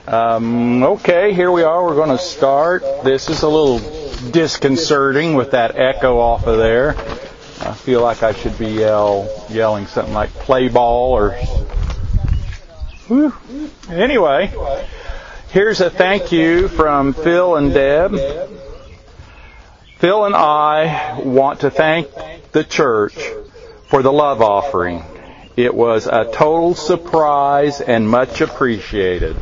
Okay, here we are. We're going to start. This is a little disconcerting with that echo off of there. I feel like I should be yelling something like play ball or... Whew. Anyway, here's a thank you from Phil and Deb. Phil and I want to thank the church for the love offering. It was a total surprise and much appreciated.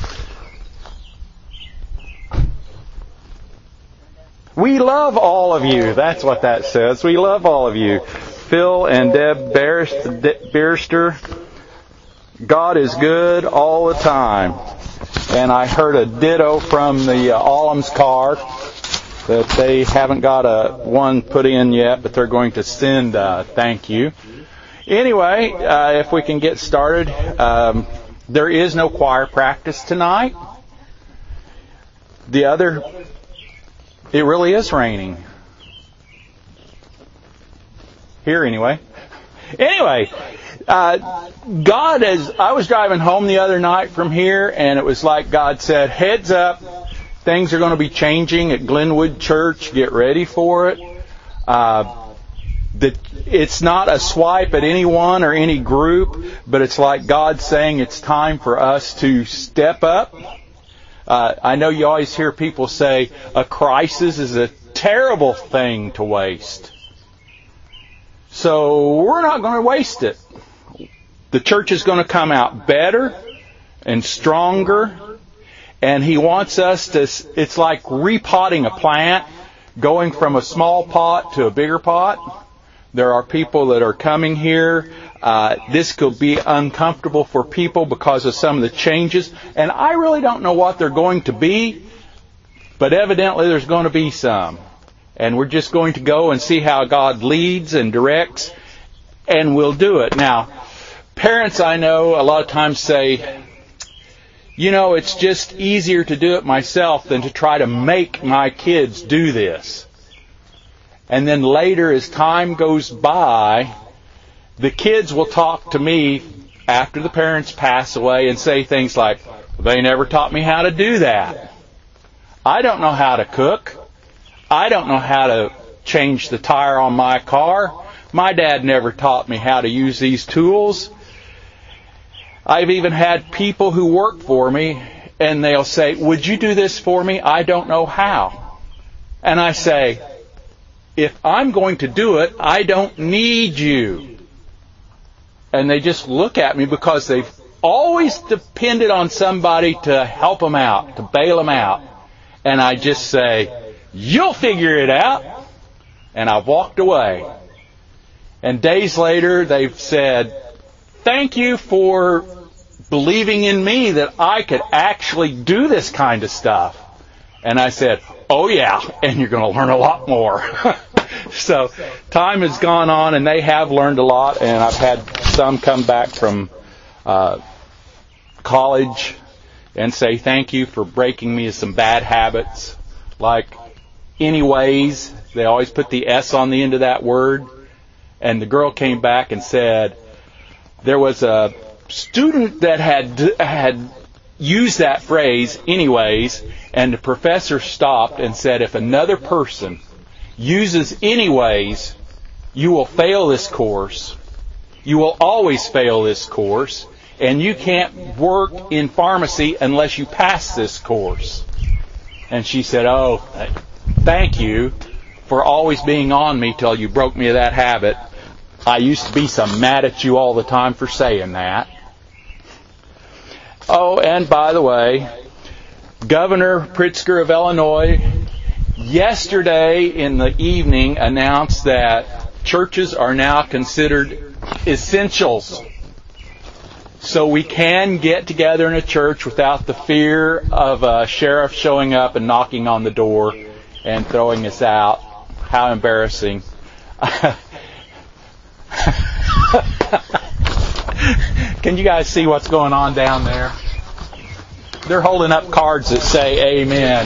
We love all of you. That's what that says. We love all of you. Phil and Deb Beerster. God is good all the time. And I heard a ditto from the Allums car that they haven't got one put in yet, but they're going to send a thank you. Anyway, if we can get started, there is no choir practice tonight. It really is raining. Here anyway. Anyway, I was driving home the other night from here, and it was like God said, heads up, things are going to be changing at Glenwood Church. Get ready for it. It's not a swipe at anyone or any group, but it's like God saying it's time for us to step up. I know you always hear people say a crisis is a terrible thing to waste. So we're not going to waste it. The church is going to come out better and stronger. And He wants us to, it's like repotting a plant, going from a small pot to a bigger pot. There are people that are coming here. This could be uncomfortable for people because of some of the changes. And I really don't know what they're going to be, but evidently there's going to be some. And we're just going to go and see how God leads and directs, and we'll do it. Now, parents I know a lot of times say, it's just easier to do it myself than to try to make my kids do this. And then later, as time goes by, the kids will talk to me after the parents pass away and say things like, they never taught me how to do that. I don't know how to cook. I don't know how to change the tire on my car. My dad never taught me how to use these tools. I've even had people who work for me, and they'll say, would you do this for me? I don't know how. And I say, if I'm going to do it, I don't need you. And they just look at me because they've always depended on somebody to help them out, to bail them out. And I just say, you'll figure it out. And I've walked away. And days later, they've said, thank you for believing in me that I could actually do this kind of stuff. And I said, oh yeah, and you're going to learn a lot more. So time has gone on, and they have learned a lot, and I've had some come back from college and say thank you for breaking me of some bad habits. Like, anyways, they always put the S on the end of that word. And the girl came back and said there was a student that had used that phrase, anyways, and the professor stopped and said, if another person uses anyways, you will fail this course. You will always fail this course. And you can't work in pharmacy unless you pass this course. And she said, oh, thank you for always being on me till you broke me of that habit. I used to be so mad at you all the time for saying that. Oh, and by the way, Governor Pritzker of Illinois yesterday in the evening announced that churches are now considered essentials. So we can get together in a church without the fear of a sheriff showing up and knocking on the door and throwing us out. How embarrassing. Can you guys see what's going on down there? They're holding up cards that say amen.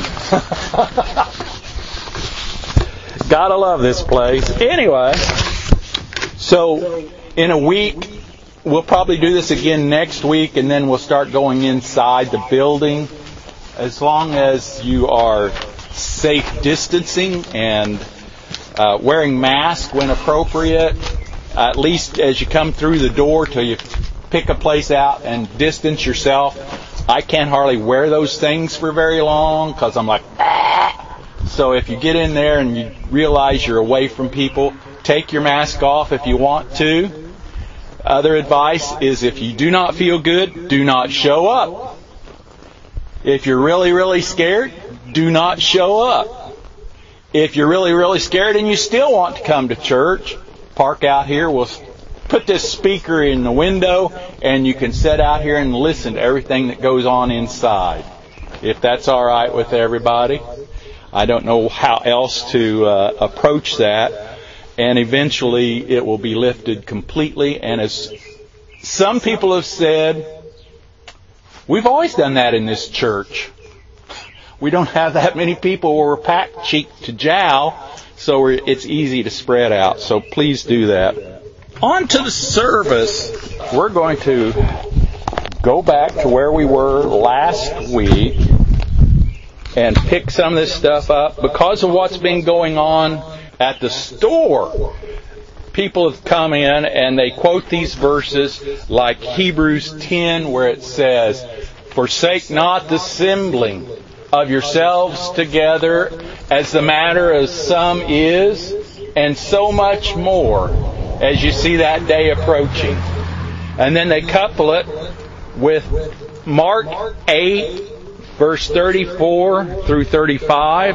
Gotta love this place. Anyway, so in a week, we'll probably do this again next week, and then we'll start going inside the building. As long as you are safe distancing and wearing masks when appropriate, at least as you come through the door till you pick a place out and distance yourself. I can't hardly wear those things for very long because I'm like, ah! So if you get in there and you realize you're away from people, take your mask off if you want to. Other advice is if you do not feel good, do not show up. If you're really, really scared, do not show up. If you're really, really scared and you still want to come to church, park out here. We'll put this speaker in the window and you can sit out here and listen to everything that goes on inside. If that's all right with everybody. I don't know how else to approach that. And eventually it will be lifted completely. And as some people have said, we've always done that in this church. We don't have that many people where we're packed cheek to jowl, so it's easy to spread out. So please do that. On to the service. We're going to go back to where we were last week and pick some of this stuff up. Because of what's been going on at the store, people have come in and they quote these verses like Hebrews 10, where it says, "Forsake not the assembling of yourselves together, as the matter of some is, and so much more, as you see that day approaching." And then they couple it with Mark 8, verse 34 through 35.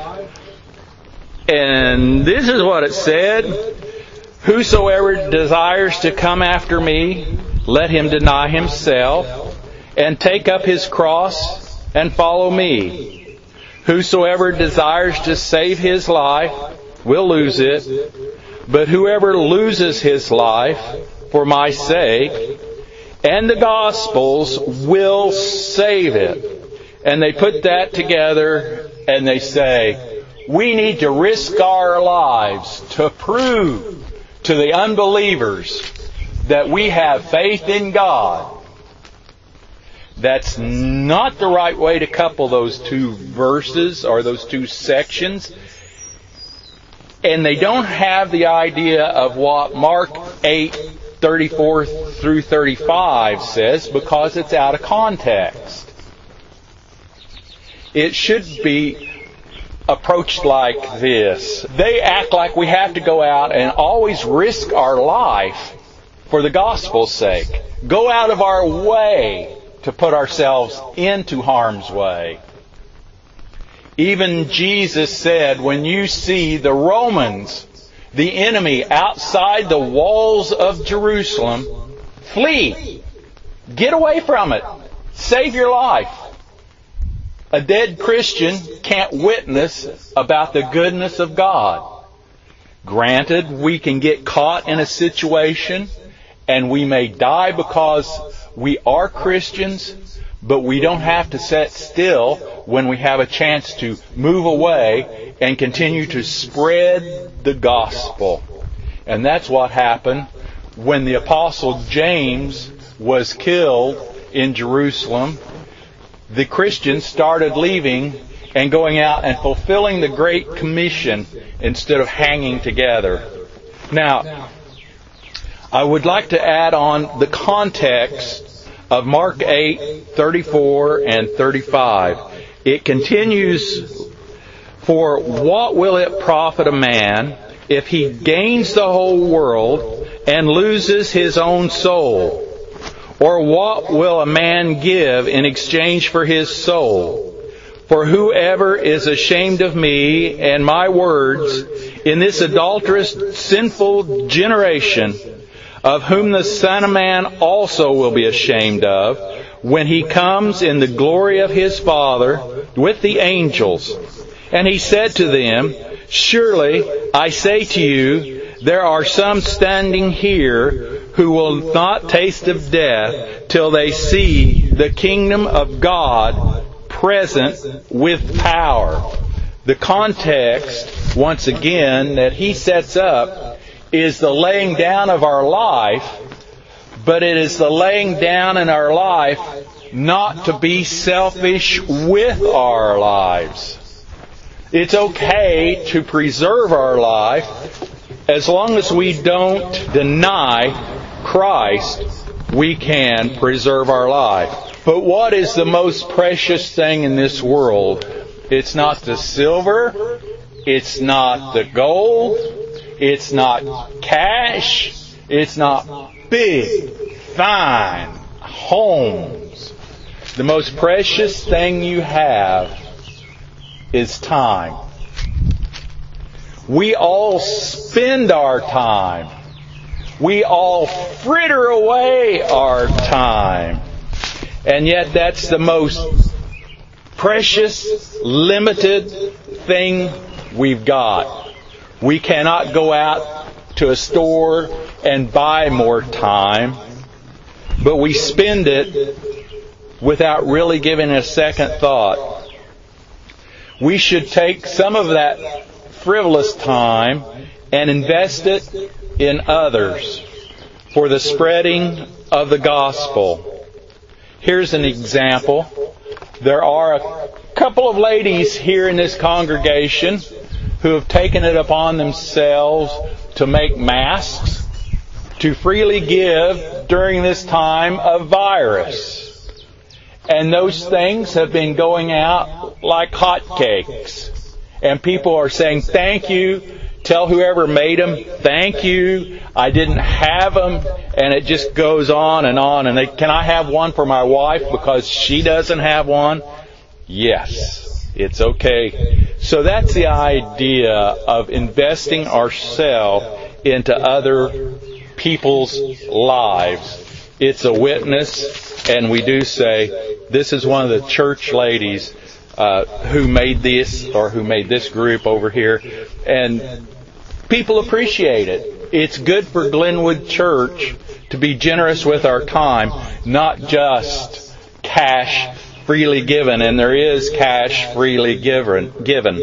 And this is what it said: "Whosoever desires to come after me, let him deny himself, and take up his cross, and follow me. Whosoever desires to save his life will lose it, but whoever loses his life for my sake and the gospel's will save it." And they put that together and they say, we need to risk our lives to prove to the unbelievers that we have faith in God. That's not the right way to couple those two verses or those two sections. And they don't have the idea of what Mark 8, 34 through 35 says, because it's out of context. It should be approached like this. They act like we have to go out and always risk our life for the gospel's sake. Go out of our way to put ourselves into harm's way. Even Jesus said, when you see the Romans, the enemy, outside the walls of Jerusalem, flee. Get away from it. Save your life. A dead Christian can't witness about the goodness of God. Granted, we can get caught in a situation and we may die because we are Christians, but we don't have to sit still when we have a chance to move away and continue to spread the gospel. And that's what happened when the Apostle James was killed in Jerusalem. The Christians started leaving and going out and fulfilling the Great Commission instead of hanging together. Now, I would like to add on the context of Mark 8, 34 and 35. It continues, "For what will it profit a man if he gains the whole world and loses his own soul? Or what will a man give in exchange for his soul? For whoever is ashamed of me and my words in this adulterous, sinful generation, of whom the Son of Man also will be ashamed of, when He comes in the glory of His Father with the angels." And He said to them, "Surely I say to you, there are some standing here who will not taste of death till they see the kingdom of God present with power." The context, once again, that He sets up is the laying down of our life, but it is the laying down in our life not to be selfish with our lives. It's okay to preserve our life as long as we don't deny Christ. We can preserve our life. But what is the most precious thing in this world? It's not the silver. It's not the gold. It's not cash. It's not big, fine homes. The most precious thing you have is time. We all spend our time. We all fritter away our time. And yet that's the most precious, limited thing we've got. We cannot go out to a store and buy more time, but we spend it without really giving it a second thought. We should take some of that frivolous time and invest it in others for the spreading of the gospel. Here's an example. There are a couple of ladies here in this congregation who have taken it upon themselves to make masks to freely give during this time of virus. And those things have been going out like hotcakes. And people are saying, thank you. Tell whoever made them, thank you. I didn't have them. And it just goes on. And can I have one for my wife because she doesn't have one? Yes, it's okay. So that's the idea of investing ourselves into other people's lives. It's a witness, and we do say, this is one of the church ladies who made this, or who made this group over here. And people appreciate it. It's good for Glenwood Church to be generous with our time, not just cash freely given. And there is cash freely given.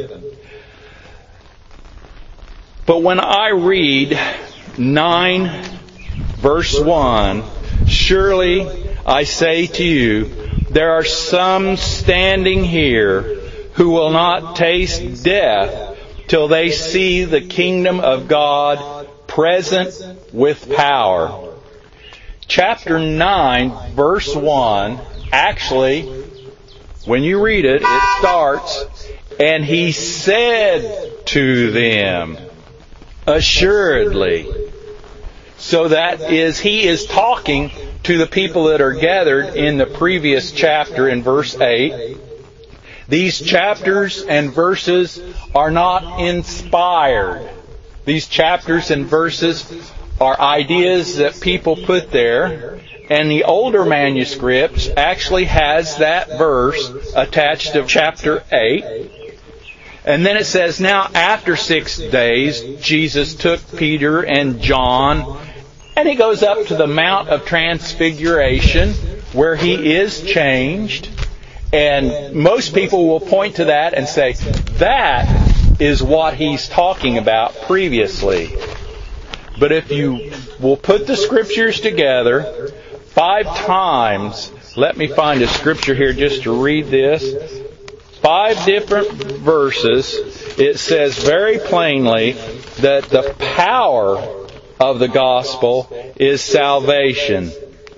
But when I read 9 verse 1, surely I say to you, there are some standing here who will not taste death till they see the kingdom of God present with power. Chapter 9, verse 1, actually, when you read it, it starts, and he said to them, assuredly. So that is, he is talking to the people that are gathered in the previous chapter in verse 8. These chapters and verses are not inspired. These chapters and verses are ideas that people put there. And the older manuscripts actually has that verse attached to chapter 8. And then it says, now after 6 days, Jesus took Peter and John, and he goes up to the Mount of Transfiguration, where he is changed. And most people will point to that and say, that is what he's talking about previously. But if you will put the Scriptures together, 5 times, let me find a Scripture here just to read this. 5 different verses, it says very plainly that the power of the gospel is salvation.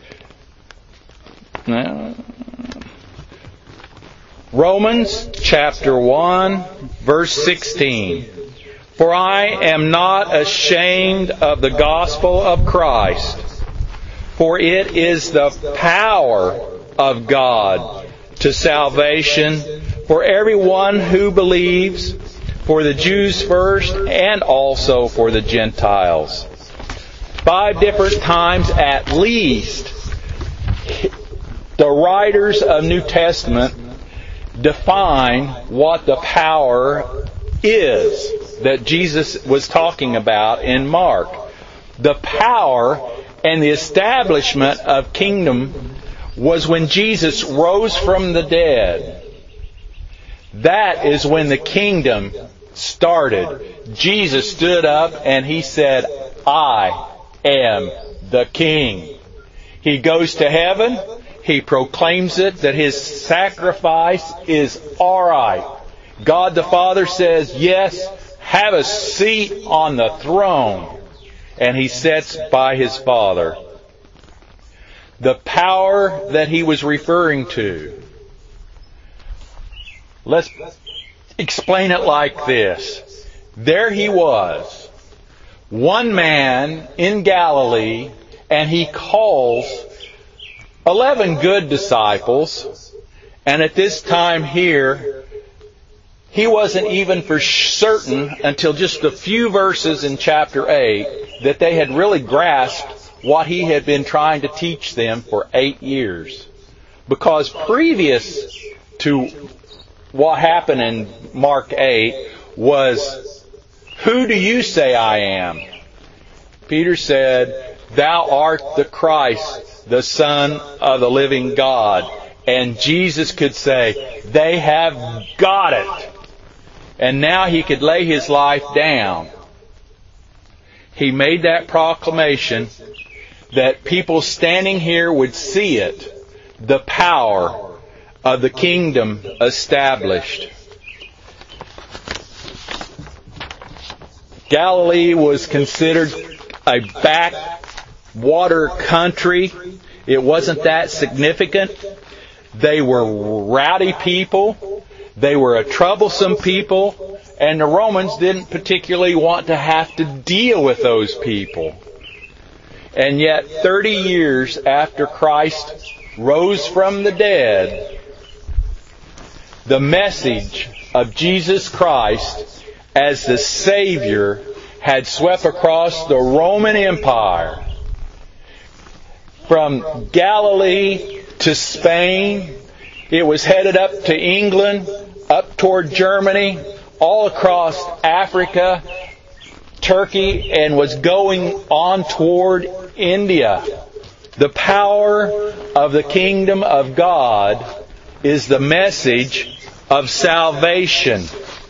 Romans chapter 1, verse 16. For I am not ashamed of the gospel of Christ, for it is the power of God to salvation for everyone who believes, for the Jews first and also for the Gentiles. 5 different times at least, the writers of New Testament define what the power is that Jesus was talking about in Mark. The power and the establishment of kingdom was when Jesus rose from the dead. That is when the kingdom started. Jesus stood up and he said, I am the King. He goes to heaven. He proclaims it that His sacrifice is all right. God the Father says, yes, have a seat on the throne. And He sits by His Father. The power that He was referring to. Let's explain it like this. There He was, one man in Galilee, and He calls 11 good disciples. And at this time here, He wasn't even for certain until just a few verses in chapter 8 that they had really grasped what He had been trying to teach them for 8 years. Because previous to what happened in Mark 8 was, who do you say I am? Peter said, thou art the Christ, the Son of the living God. And Jesus could say, they have got it. And now He could lay His life down. He made that proclamation that people standing here would see it, the power of the kingdom established. Galilee was considered a backwater country. It wasn't that significant. They were rowdy people. They were a troublesome people. And the Romans didn't particularly want to have to deal with those people. And yet, 30 years after Christ rose from the dead, the message of Jesus Christ as the Savior had swept across the Roman Empire. From Galilee to Spain, it was headed up to England, up toward Germany, all across Africa, Turkey, and was going on toward India. The power of the kingdom of God is the message of salvation.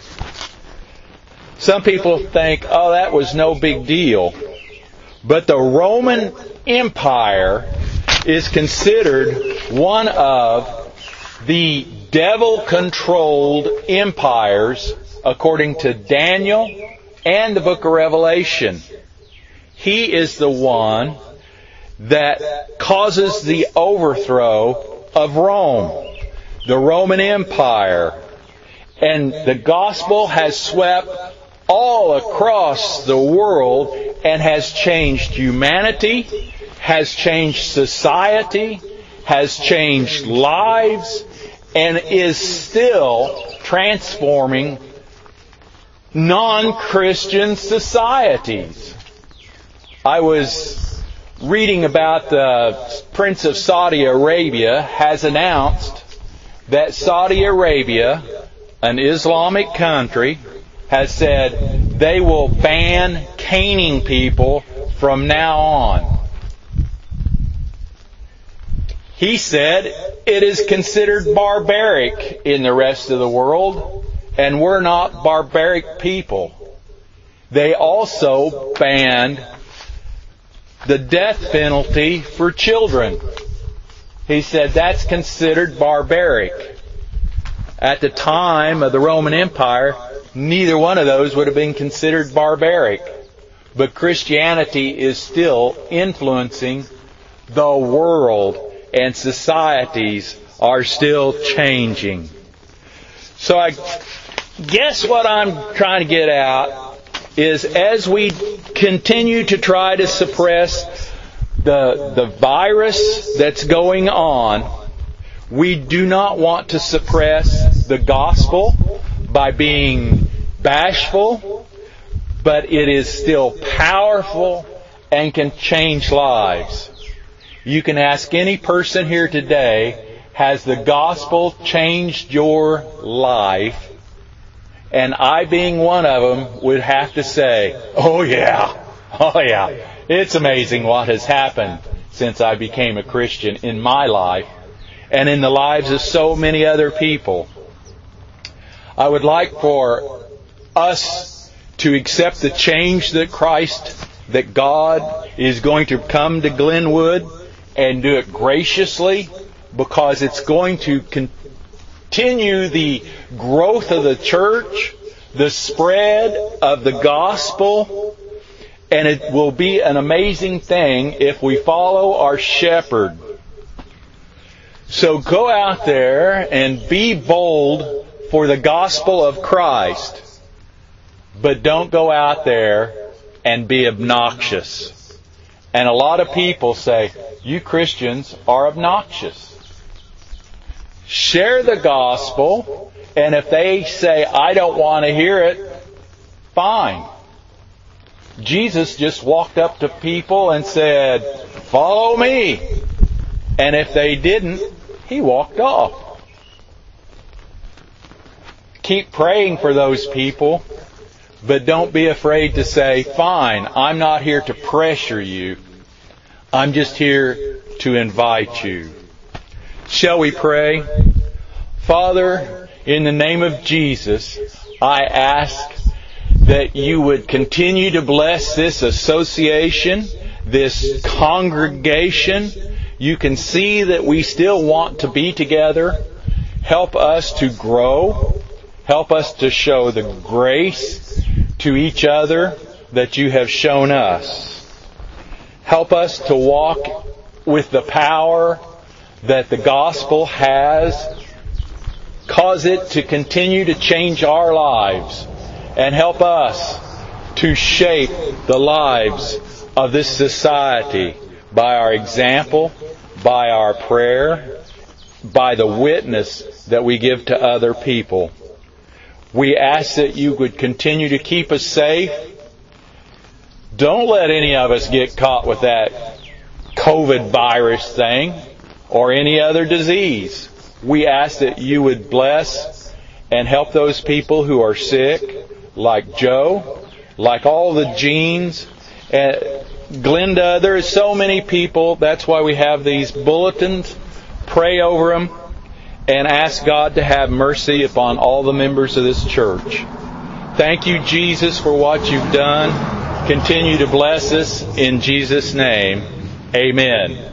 Some people think, oh, that was no big deal. But the Roman Empire is considered one of the devil-controlled empires according to Daniel and the book of Revelation. He is the one that causes the overthrow of Rome, the Roman Empire. And the gospel has swept all across the world and has changed humanity, has changed society, has changed lives, and is still transforming non-Christian societies. I was reading about the Prince of Saudi Arabia has announced that Saudi Arabia, an Islamic country, has said they will ban caning people from now on. He said it is considered barbaric in the rest of the world, and we're not barbaric people. They also banned the death penalty for children. He said that's considered barbaric. At the time of the Roman Empire, neither one of those would have been considered barbaric. But Christianity is still influencing the world, and societies are still changing. So I guess what I'm trying to get at is, as we continue to try to suppress the virus that's going on, we do not want to suppress the gospel by being bashful, but it is still powerful and can change lives. You can ask any person here today, has the gospel changed your life? And I, being one of them, would have to say, oh yeah, it's amazing what has happened since I became a Christian in my life and in the lives of so many other people. I would like for us to accept the change that God is going to come to Glenwood and do it graciously, because it's going to continue the growth of the church, the spread of the gospel, and it will be an amazing thing if we follow our shepherd. So go out there and be bold for the gospel of Christ, but don't go out there and be obnoxious. And a lot of people say, you Christians are obnoxious. Share the gospel, and if they say, I don't want to hear it, fine. Jesus just walked up to people and said, follow me. And if they didn't, He walked off. Keep praying for those people, but don't be afraid to say, fine, I'm not here to pressure you. I'm just here to invite you. Shall we pray? Father, in the name of Jesus, I ask that you would continue to bless this association, this congregation. You can see that we still want to be together. Help us to grow. Help us to show the grace to each other that you have shown us. Help us to walk with the power that the gospel has. Cause it to continue to change our lives. And help us to shape the lives of this society by our example, by our prayer, by the witness that we give to other people. We ask that you would continue to keep us safe. Don't let any of us get caught with that COVID virus thing or any other disease. We ask that you would bless and help those people who are sick, like Joe, like all the Jeans, and Glenda. There are so many people. That's why we have these bulletins. Pray over them and ask God to have mercy upon all the members of this church. Thank you, Jesus, for what you've done. Continue to bless us in Jesus' name. Amen.